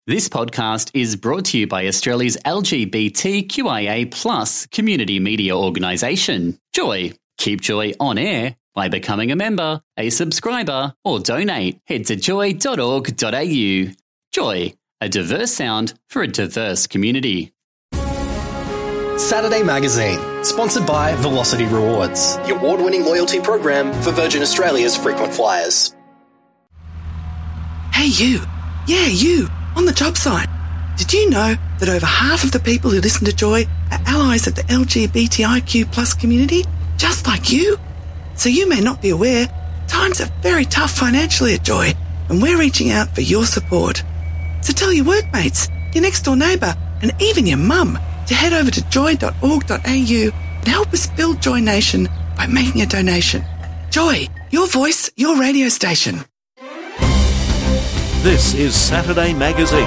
This podcast is brought to you by Australia's LGBTQIA+ community media organisation, Joy. Keep Joy on air by becoming a member, a subscriber, or donate. Head to joy.org.au. Joy, a diverse sound for a diverse community. Saturday Magazine, sponsored by Velocity Rewards, the award-winning loyalty program for Virgin Australia's frequent flyers. Hey you, yeah you, on the job site. Did you know that over half of the people who listen to Joy are allies of the LGBTIQ+ community, just like you? So you may not be aware, times are very tough financially at Joy, and we're reaching out for your support. So tell your workmates, your next door neighbour, and even your mum to head over to joy.org.au and help us build Joy Nation by making a donation. Joy, your voice, your radio station. This is Saturday Magazine.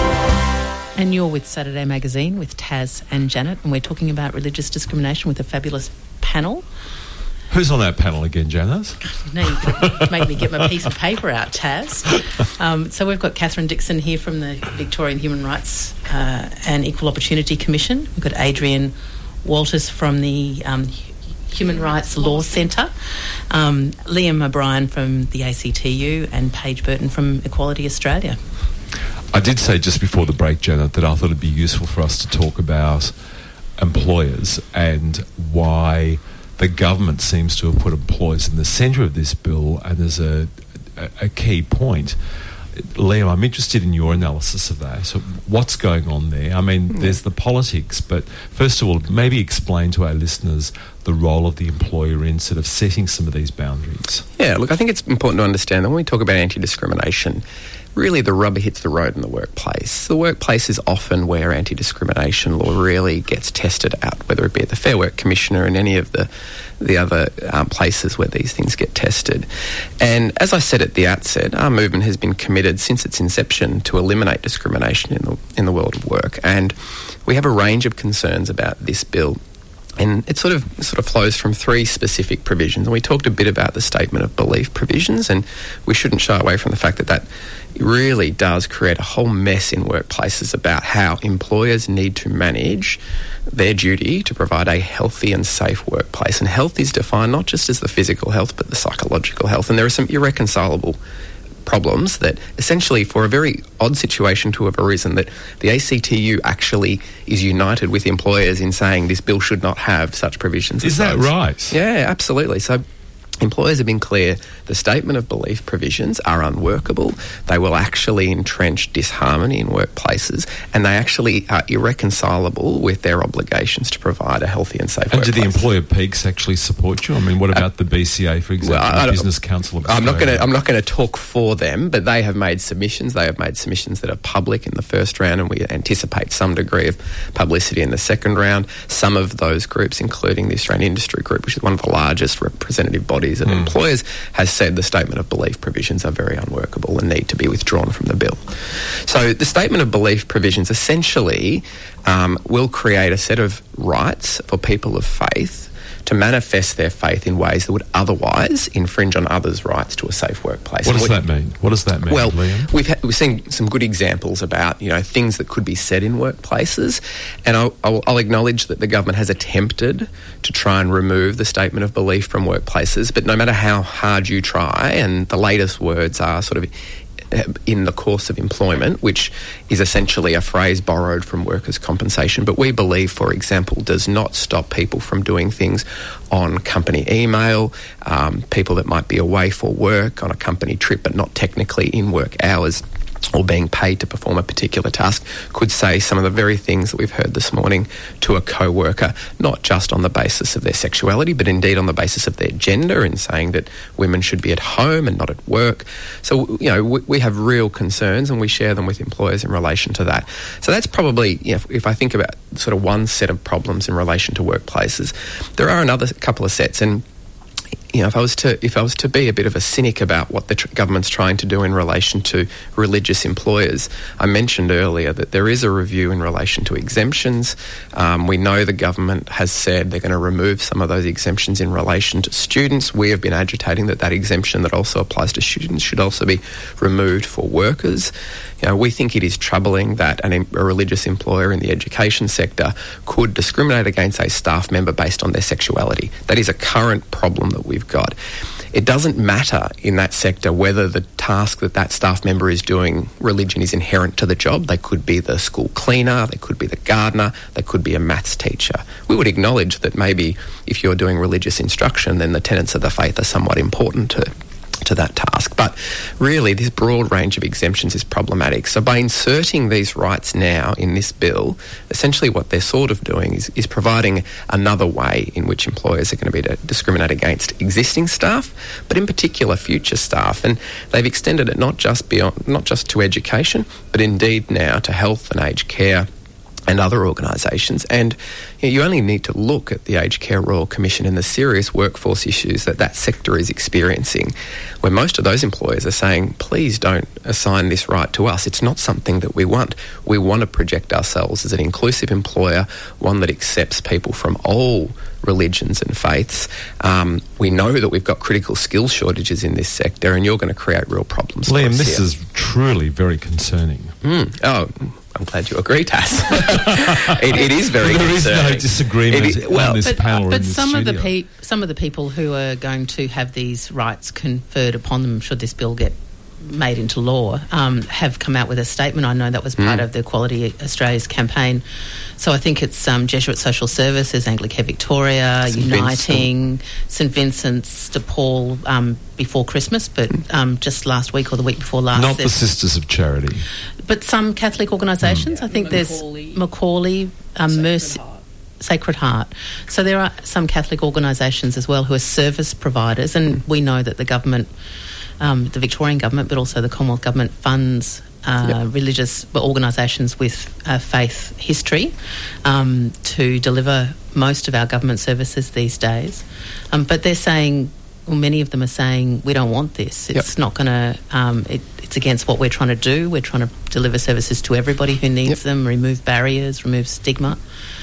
And you're with Saturday Magazine with Taz and Janet, and we're talking about religious discrimination with a fabulous panel. Who's on that panel again, Janet? No, you could make me get my piece of paper out, Taz. So we've got Catherine Dixon here from the Victorian Human Rights and Equal Opportunity Commission. We've got Adrian Walters from the Human Rights Law Centre, Liam O'Brien from the ACTU, and Paige Burton from Equality Australia. I did say just before the break, Janet, that I thought it'd be useful for us to talk about employers and why the government seems to have put employers in the centre of this bill, and there's a key point. Liam, I'm interested in your analysis of that. So what's going on there? I mean, there's the politics, but first of all, maybe explain to our listeners the role of the employer in sort of setting some of these boundaries. Yeah, look, I think it's important to understand that when we talk about anti-discrimination, really the rubber hits the road in the workplace. The workplace is often where anti-discrimination law really gets tested out, whether it be at the Fair Work Commissioner and any of the other places where these things get tested. And as I said at the outset, our movement has been committed since its inception to eliminate discrimination in the world of work. And we have a range of concerns about this bill. And it sort of flows from three specific provisions. And we talked a bit about the statement of belief provisions, and we shouldn't shy away from the fact that really does create a whole mess in workplaces about how employers need to manage their duty to provide a healthy and safe workplace. And health is defined not just as the physical health, but the psychological health. And there are some irreconcilable problems that essentially, for a very odd situation to have arisen, that the ACTU actually is united with employers in saying this bill should not have such provisions. Is that right? Yeah, absolutely. So employers have been clear the statement of belief provisions are unworkable. They will actually entrench disharmony in workplaces, and they actually are irreconcilable with their obligations to provide a healthy and safe workplace. And do the employer peaks actually support you? I mean, what about the BCA, for example, the Business Council of Australia? I'm not going to talk for them, but they have made submissions. They have made submissions that are public in the first round, and we anticipate some degree of publicity in the second round. Some of those groups, including the Australian Industry Group, which is one of the largest representative bodies of employers, has said the statement of belief provisions are very unworkable and need to be withdrawn from the bill. So the statement of belief provisions essentially will create a set of rights for people of faith to manifest their faith in ways that would otherwise infringe on others' rights to a safe workplace. What does that mean? What does that mean, well, Liam? We've seen some good examples about, things that could be said in workplaces, and I'll acknowledge that the government has attempted to try and remove the statement of belief from workplaces, but no matter how hard you try, and the latest words are sort of in the course of employment, which is essentially a phrase borrowed from workers' compensation, but we believe, for example, does not stop people from doing things on company email, people that might be away for work on a company trip but not technically in work hours, or being paid to perform a particular task, could say some of the very things that we've heard this morning to a co-worker, not just on the basis of their sexuality, but indeed on the basis of their gender, in saying that women should be at home and not at work. So, we have real concerns, and we share them with employers in relation to that. So that's probably, if I think about sort of one set of problems in relation to workplaces, there are another couple of sets, and if I was to be a bit of a cynic about what the government's trying to do in relation to religious employers, I mentioned earlier that there is a review in relation to exemptions. We know the government has said they're going to remove some of those exemptions in relation to students. We have been agitating that exemption that also applies to students should also be removed for workers. We think it is troubling that a religious employer in the education sector could discriminate against a staff member based on their sexuality. That is a current problem that we've got. It doesn't matter in that sector whether the task that staff member is doing, religion is inherent to the job. They could be the school cleaner, they could be the gardener, they could be a maths teacher. We would acknowledge that maybe if you're doing religious instruction, then the tenets of the faith are somewhat important to that task. But really, this broad range of exemptions is problematic. So by inserting these rights now in this bill, essentially what they're sort of doing is providing another way in which employers are going to be to discriminate against existing staff, but in particular future staff. And they've extended it not just to education, but indeed now to health and aged care and other organisations. And you only need to look at the Aged Care Royal Commission and the serious workforce issues that sector is experiencing, where most of those employers are saying, please don't assign this right to us. It's not something that we want. We want to project ourselves as an inclusive employer, one that accepts people from all religions and faiths. We know that we've got critical skills shortages in this sector, and you're going to create real problems. Liam, this is truly very concerning. Oh, I'm glad you agree, Tass. it is very concerning. There is no disagreement on this panel or in this studio. But some of the people who are going to have these rights conferred upon them, should this bill get made into law, have come out with a statement. I know that was part of the Equality Australia's campaign. So I think it's Jesuit Social Services, Anglicare Victoria, Uniting, St Vincent's de Paul before Christmas, but just last week or the week before last. Not the Sisters of Charity. But some Catholic organisations. I think there's Macaulay, Mercy, Sacred Heart. So there are some Catholic organisations as well who are service providers, and we know that the government, the Victorian government, but also the Commonwealth government funds religious organisations with faith history to deliver most of our government services these days. But they're saying, well, many of them are saying, we don't want this. It's not going to, it's against what we're trying to do. We're trying to deliver services to everybody who needs them, remove barriers, remove stigma.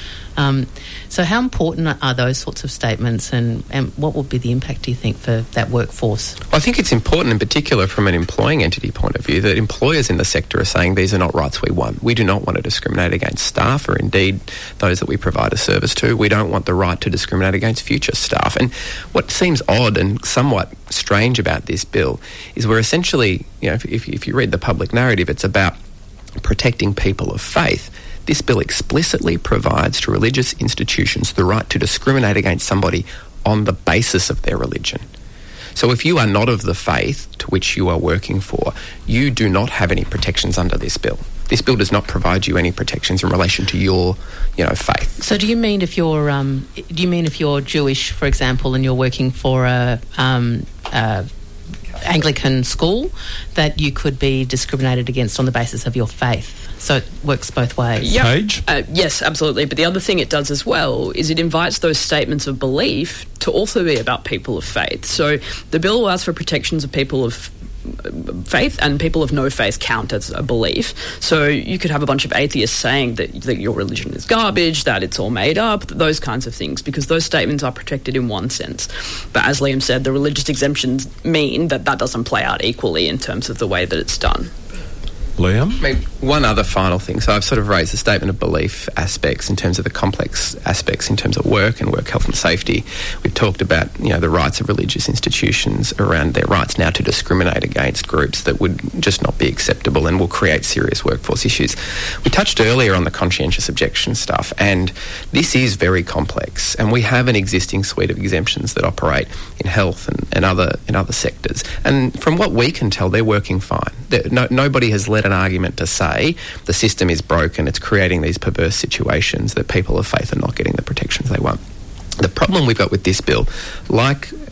So how important are those sorts of statements, and what would be the impact, do you think, for that workforce? Well, I think it's important in particular from an employing entity point of view that employers in the sector are saying these are not rights we want. We do not want to discriminate against staff or indeed those that we provide a service to. We don't want the right to discriminate against future staff. And what seems odd and somewhat strange about this bill is we're essentially, if you read the public narrative, it's about protecting people of faith. This bill explicitly provides to religious institutions the right to discriminate against somebody on the basis of their religion. So if you are not of the faith to which you are working for, you do not have any protections under this bill. This bill does not provide you any protections in relation to your, faith. So do you mean if you're Jewish, for example, and you're working for a Anglican school, that you could be discriminated against on the basis of your faith? So it works both ways. Yep. Paige? Yes, absolutely. But the other thing it does as well is it invites those statements of belief to also be about people of faith. So the bill allows for protections of people of faith, and people of no faith count as a belief. So you could have a bunch of atheists saying that your religion is garbage, that it's all made up, those kinds of things, because those statements are protected in one sense. But as Liam said, the religious exemptions mean that doesn't play out equally in terms of the way that it's done. Liam? Maybe one other final thing. So I've sort of raised the statement of belief aspects in terms of the complex aspects in terms of work and work health and safety. We've talked about, the rights of religious institutions around their rights now to discriminate against groups that would just not be acceptable and will create serious workforce issues. We touched earlier on the conscientious objection stuff, and this is very complex, and we have an existing suite of exemptions that operate in health and other sectors. And from what we can tell, they're working fine. Nobody has led an argument to say the system is broken, it's creating these perverse situations that people of faith are not getting the protections they want. The problem we've got with this bill, like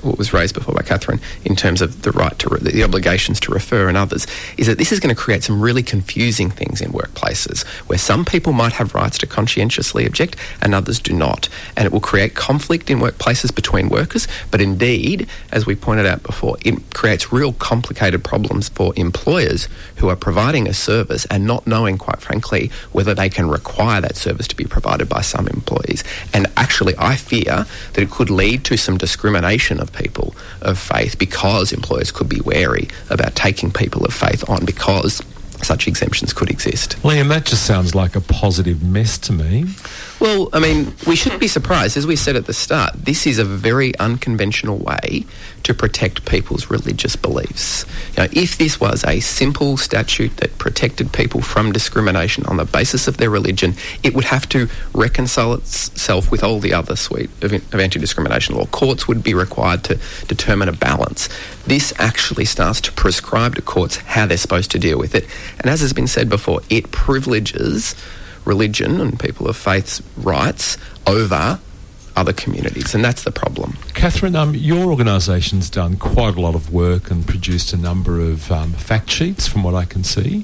what was raised before by Catherine in terms of the right to the obligations to refer and others, is that this is going to create some really confusing things in workplaces where some people might have rights to conscientiously object and others do not. And it will create conflict in workplaces between workers, but indeed, as we pointed out before, it creates real complicated problems for employers who are providing a service and not knowing, quite frankly, whether they can require that service to be provided by some employees. And actually, I fear that it could lead to some discrimination of people of faith because employers could be wary about taking people of faith on because such exemptions could exist. Liam, that just sounds like a positive mess to me. Well, I mean, we shouldn't be surprised. As we said at the start, this is a very unconventional way to protect people's religious beliefs. You know, if this was a simple statute that protected people from discrimination on the basis of their religion, it would have to reconcile itself with all the other suite of anti-discrimination law. Courts would be required to determine a balance. This actually starts to prescribe to courts how they're supposed to deal with it. And as has been said before, it privileges religion and people of faith's rights over other communities, and that's the problem. Catherine, your organisation's done quite a lot of work and produced a number of fact sheets, from what I can see.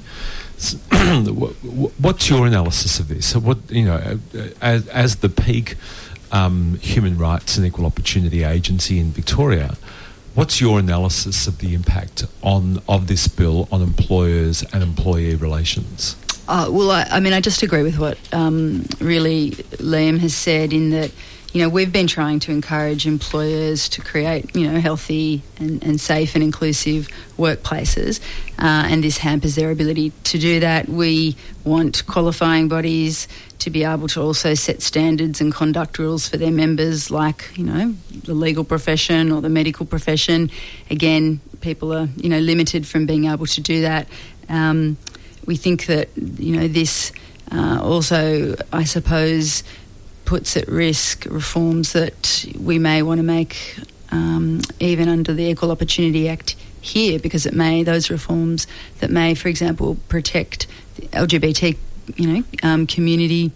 What's your analysis of this? So what, you know, as the peak human rights and equal opportunity agency in Victoria, what's your analysis of the impact of this bill on employers and employee relations? Well, I just agree with what really Liam has said in that, you know, we've been trying to encourage employers to create, you know, healthy and safe and inclusive workplaces, and this hampers their ability to do that. We want qualifying bodies to be able to also set standards and conduct rules for their members, like, you know, the legal profession or the medical profession. Again, people are, you know, limited from being able to do that. We think that, you know, this also, I suppose, puts at risk reforms that we may want to make even under the Equal Opportunity Act here, because those reforms that may, for example, protect the LGBT, you know, community.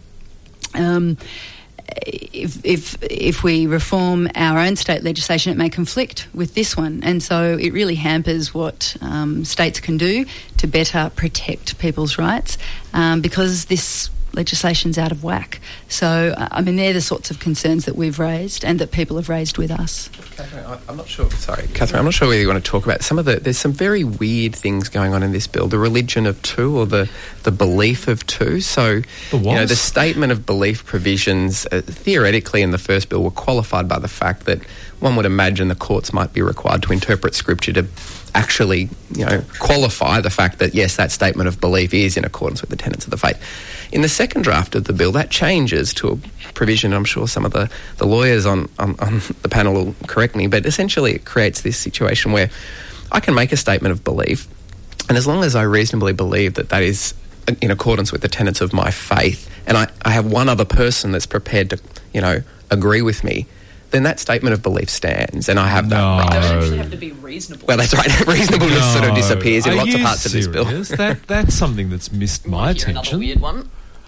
If we reform our own state legislation, it may conflict with this one, and so it really hampers what states can do to better protect people's rights, because this legislation's out of whack. So, I mean, they're the sorts of concerns that we've raised and that people have raised with us. Catherine, I'm not sure. Sorry, Catherine, I'm not sure whether you want to talk about there's some very weird things going on in this bill. The religion of two, or the belief of two. So, you know, the statement of belief provisions, theoretically in the first bill, were qualified by the fact that one would imagine the courts might be required to interpret scripture to actually, you know, qualify the fact that, yes, that statement of belief is in accordance with the tenets of the faith. In the second draft of the bill, that changes to a provision, I'm sure some of the lawyers on the panel will correct me, but essentially it creates this situation where I can make a statement of belief, and as long as I reasonably believe that that is in accordance with the tenets of my faith, and I have one other person that's prepared to, you know, agree with me, then that statement of belief stands, and I have that right. They don't actually have to be reasonable. Well, that's right. Reasonableness sort of disappears in lots of parts of this bill. That's something that's missed my attention. Another weird one.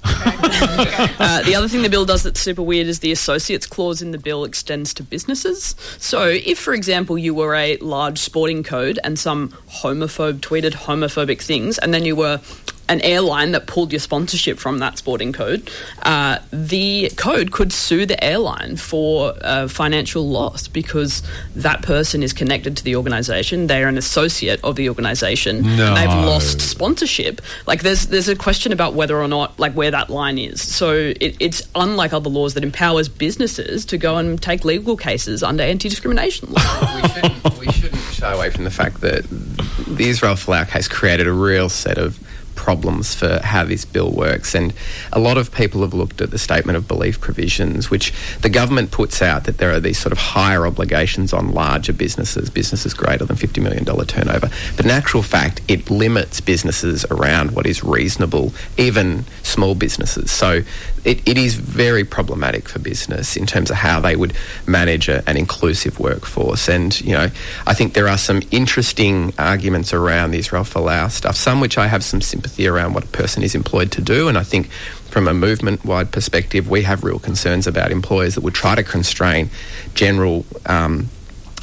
The other thing the bill does that's super weird is the associates clause in the bill extends to businesses. So if, for example, you were a large sporting code and some homophobe tweeted homophobic things, and then you were an airline that pulled your sponsorship from that sporting code, the code could sue the airline for financial loss because that person is connected to the organisation. They're an associate of the organisation. No. They've lost sponsorship. Like, there's a question about whether or not, like, where that line is. So it's unlike other laws that empowers businesses to go and take legal cases under anti-discrimination law. We shouldn't shy away from the fact that the Israel Folau case created a real set of problems for how this bill works, and a lot of people have looked at the statement of belief provisions, which the government puts out that there are these sort of higher obligations on larger businesses greater than $50 million turnover, but in actual fact it limits businesses around what is reasonable, even small businesses. So it is very problematic for business in terms of how they would manage an inclusive workforce. And, you know, I think there are some interesting arguments around the Israel Folau stuff, some which I have some sympathy around what a person is employed to do, and I think from a movement-wide perspective we have real concerns about employers that would try to constrain general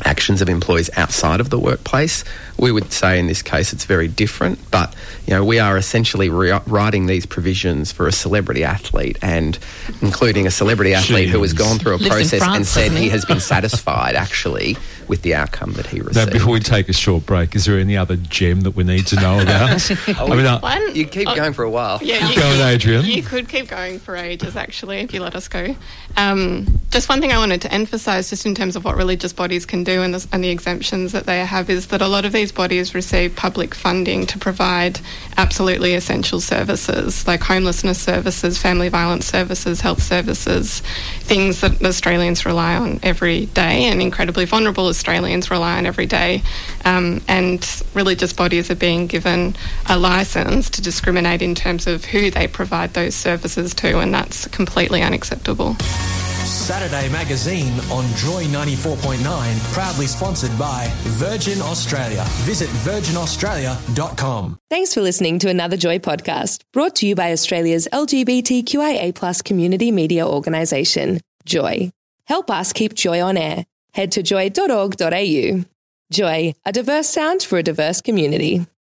actions of employees outside of the workplace. We would say in this case it's very different, but we are essentially writing these provisions for a celebrity athlete, and including a celebrity athlete who has gone through a process and said he has been satisfied actually with the outcome that he received. Now, before we take a short break, is there any other gem that we need to know about? You keep going for a while. Yeah, go on, Adrian. You could keep going for ages, actually, if you let us go. Just one thing I wanted to emphasise, just in terms of what religious bodies can do and the exemptions that they have, is that a lot of these bodies receive public funding to provide absolutely essential services, like homelessness services, family violence services, health services, things that Australians rely on every day, and incredibly vulnerable Australians rely on every day. And religious bodies are being given a licence to discriminate in terms of who they provide those services to, and that's completely unacceptable. Saturday Magazine on Joy 94.9, proudly sponsored by Virgin Australia. Visit virginaustralia.com. Thanks for listening to another Joy podcast, brought to you by Australia's LGBTQIA+ community media organisation, Joy. Help us keep Joy on air. Head to joy.org.au. Joy, a diverse sound for a diverse community.